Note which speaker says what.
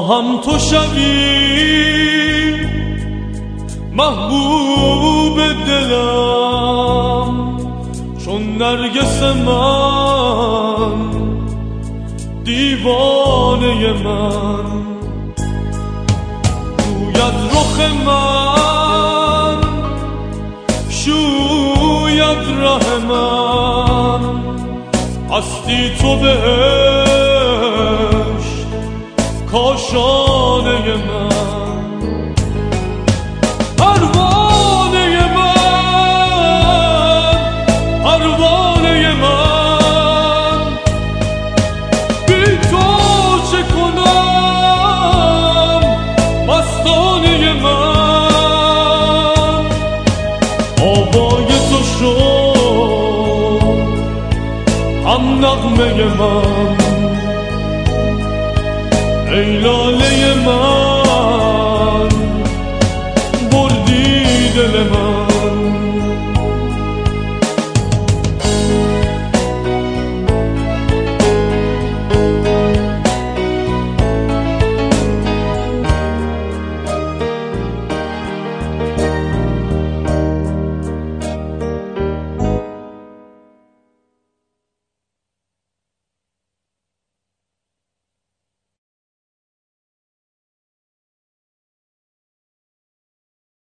Speaker 1: خواهم تو شوی محبوب دلم، چون نرگس من دیوانه من. روید رخ من شوید ره من، هستی تو بهشت کاشانه من. پروانه من پروانه من، بی تو چه کنم مستانه من. آوای تو شد هم نغمه من، ای لاله من بردی دل من.